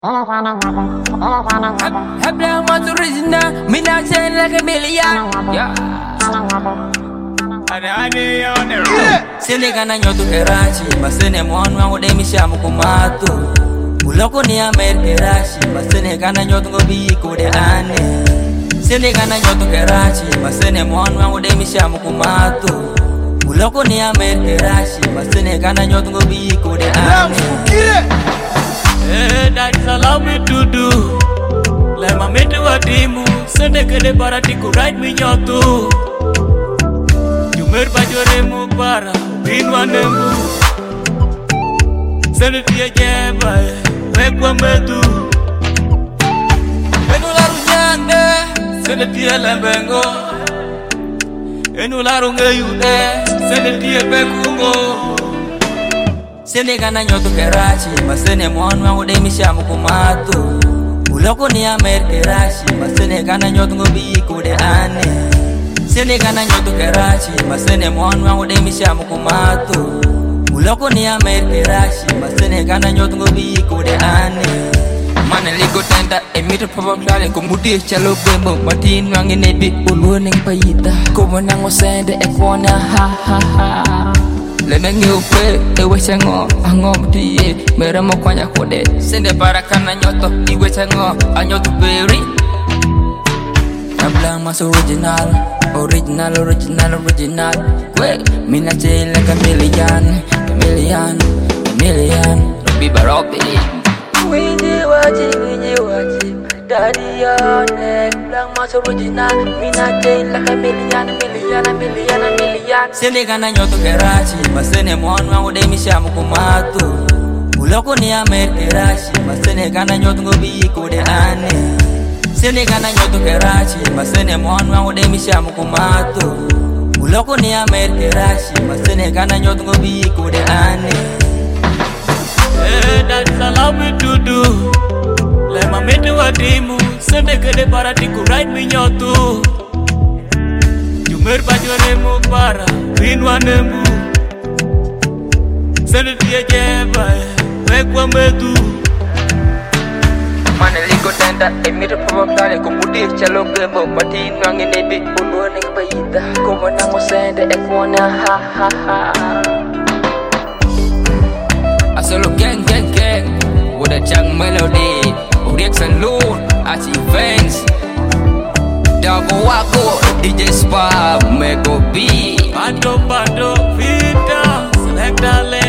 Habla más original, me not saying like a million. Yeah. Sende kana nyoto kerachi, masene mwan wangu de mishamu kumato. Muloko ni Amerikerashi, masene kana nyoto ngobi kude ane. Sende kana nyoto kerachi, masene mwan wangu de mishamu kumato. Muloko ni Amerikerashi, masene kana nyoto ngobi kude ane. That's allow me to do. Let my mate watimu, sende kede barati kurait minyoto. Jumer bajore mu para, binwa nembu. Sende tiye jeba, wekwa medu. Enularu nyande, sende tiye lembengo. Enularu ngeyude, sende tiye bekungo. Sende kana nyoto kerachi, masene mwan wangu de mishamu kumato. Muloko ni Amerikerashi, masene kana nyoto ngobi kude ane. Sende kana nyoto kerachi, masene mwan wangu de mishamu kumato. Muloko ni Amerikerashi, masene kana nyoto ngobi kude ane. Mana ligo tenda emito papa klale kumudi chalo bembo matin wangi nebi uluning payita kumanang osende ekona ha ha ha. Lena ngiupe ewe chango angom tiye mera mo kwanya kode sende barakana nyoto iwe chango anyoto beri Ablang mas original we mina chela chameleon Biba Robi Winji waji Daddy on neck Blang mas original mina chela chameleon Sende kana nyoto kerachi, masene mwan wangu de mishamu kumato. Muloko ni Amerikerashi, masene kana nyoto ngobi kude ane. Sende kana nyoto kerachi, masene mwan wangu de mishamu kumato. Muloko ni Amerikerashi, masene kana nyoto ngobi kude ane. That's allow me to do. Let my mate watimu, sende kede barati kurait minyoto. Jumer bajore mu para, binwa nembu. Sende tiye jeba, wekwa medu. Mana ligo tenda emito papa klale kumudi chalo bembo matin wangi nebi uluning payita kumanang osende ekona ha ha ha. Asolo gang with a jang melody, Rex and Loon, Achi Vance. Double Wako, DJ Spa, Mego B. Bando, Vita, select a